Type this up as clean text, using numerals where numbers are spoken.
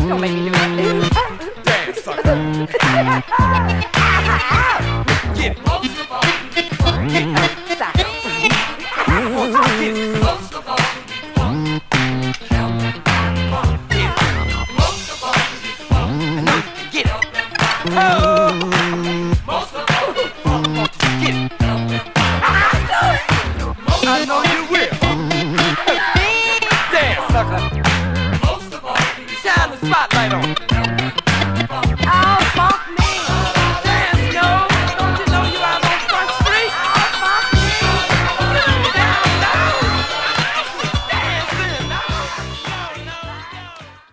Don't make me do that. Dance, sucker. Get it. Most of all, get it. Stop. Get it. Most of all, count. Get it. Most of all, I know you can get it. Oh, most of all, get it. I know you will. Dance, sucker. Most of all, shine the spotlight on. Oh.